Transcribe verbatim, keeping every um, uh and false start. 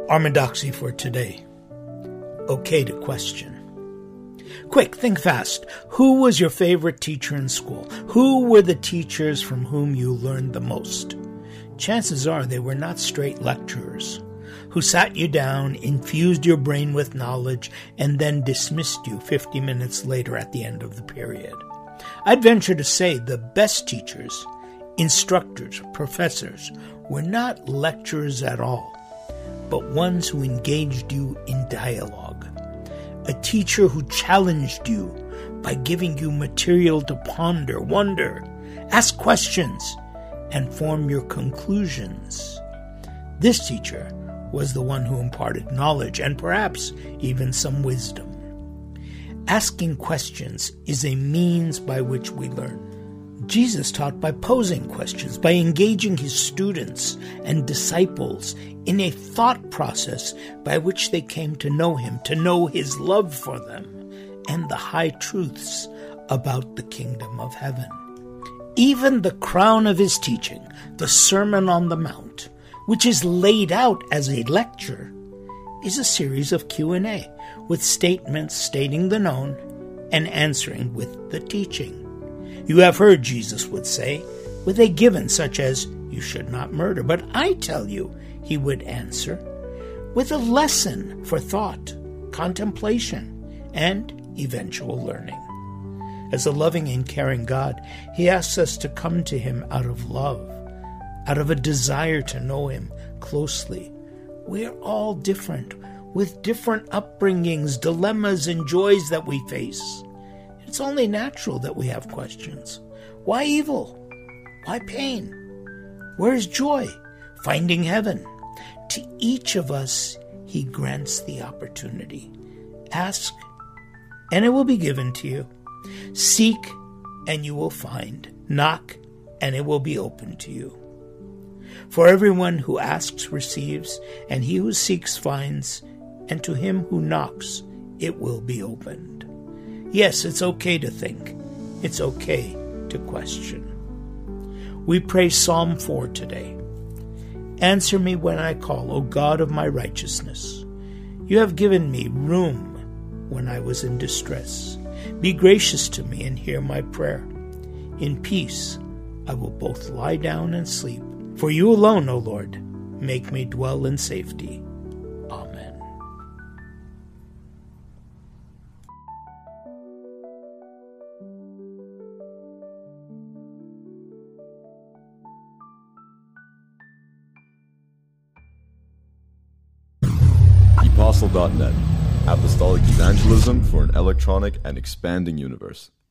Orthodoxy for today. Okay to question. Quick, think fast. Who was your favorite teacher in school? Who were the teachers from whom you learned the most? Chances are they were not straight lecturers who sat you down, infused your brain with knowledge, and then dismissed you fifty minutes later at the end of the period. I'd venture to say the best teachers, instructors, professors, were not lecturers at all, but ones who engaged you in dialogue. A teacher who challenged you by giving you material to ponder, wonder, ask questions, and form your conclusions. This teacher was the one who imparted knowledge and perhaps even some wisdom. Asking questions is a means by which we learn. Jesus taught by posing questions, by engaging his students and disciples in a thought process by which they came to know him, to know his love for them, and the high truths about the kingdom of heaven. Even the crown of his teaching, the Sermon on the Mount, which is laid out as a lecture, is a series of Q and A, with statements stating the known and answering with the teaching. You have heard, Jesus would say, with a given such as, you should not murder. But I tell you, he would answer, with a lesson for thought, contemplation, and eventual learning. As a loving and caring God, he asks us to come to him out of love, out of a desire to know him closely. We're all different, with different upbringings, dilemmas, and joys that we face. It's only natural that we have questions. Why evil? Why pain? Where is joy? Finding heaven? To each of us, he grants the opportunity. Ask, and it will be given to you. Seek, and you will find. Knock, and it will be opened to you. For everyone who asks receives, and he who seeks finds, and to him who knocks it will be opened. Yes, it's okay to think. It's okay to question. We pray Psalm four today. Answer me when I call, O God of my righteousness. You have given me room when I was in distress. Be gracious to me and hear my prayer. In peace I will both lie down and sleep. For you alone, O Lord, make me dwell in safety. Amen. Apostle dot net, Apostolic Evangelism for an electronic and expanding universe.